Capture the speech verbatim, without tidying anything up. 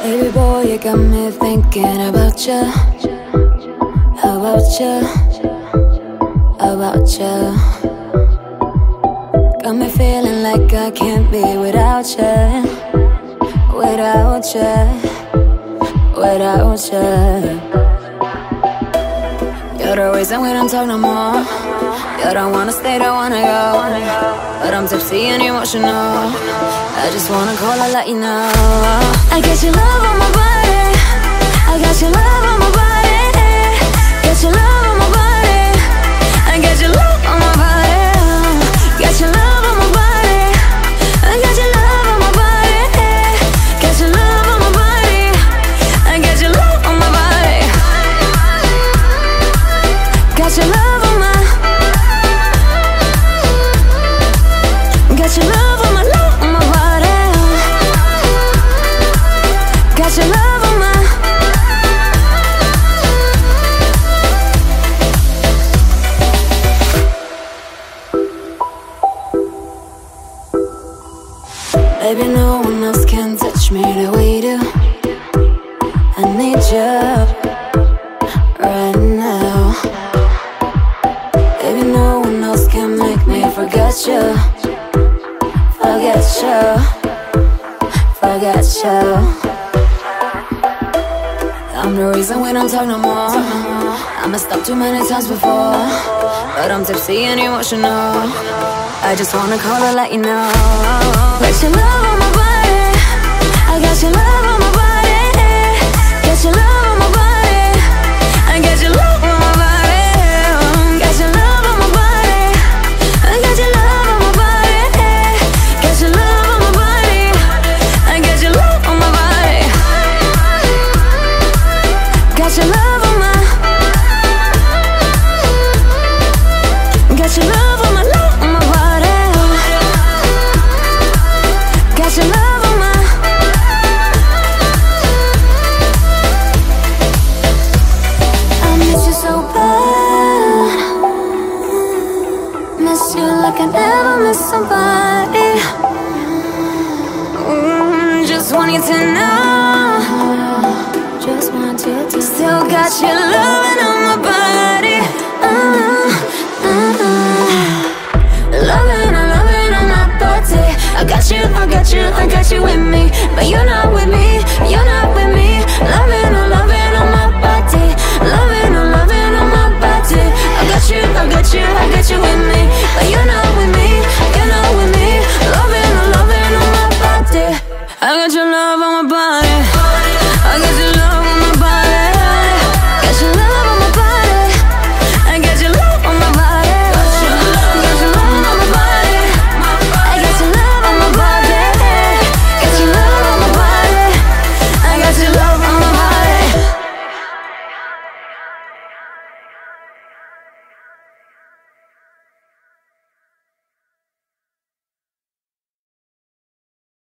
Baby boy, you got me thinking about you, about you, about you. Got me feeling like I can't be without you, without you, without you. You're the reason we don't talk no more. You don't wanna stay, don't wanna go, but I'm tipsy and emotional. I just wanna call and let you know I got your love on my body, I got your love on my body, got your love on my body, I got your love on my body, got your love on my body, I got your love on my body, got your love on my body, I got your love on my body, got your love on my, got your love on my love on my body, got your love on my. Baby, no one else can touch me the way you do. I need you right now. Baby, no one else can make me forget you, forget you, forget you. I'm the reason we don't talk no more. I messed up too many times before, but I'm tipsy and emotional. I just wanna call to let you know. Got your love on my body, I got your love on my body, got your love on my body, I got your love on my body, got your love on my body, I got your love on my body, got your love on my body, I got your love on my body, got your love on my, got your love on my love on my body, got your love on my. I miss you so bad, miss you like I never miss somebody. Mm, just want you to know, just want you to still got you loving on my body. Uh, uh, uh. Loving, I'm loving on my body. I got you, I got you, I got you with me, but you're not with me, you're not with me. Loving, I'm loving on my body, loving, I'm loving on my body. I got you, I got you, I got you with me, but you're not with me, you're not with me. Loving, I'm loving on my body. I got your love on my body.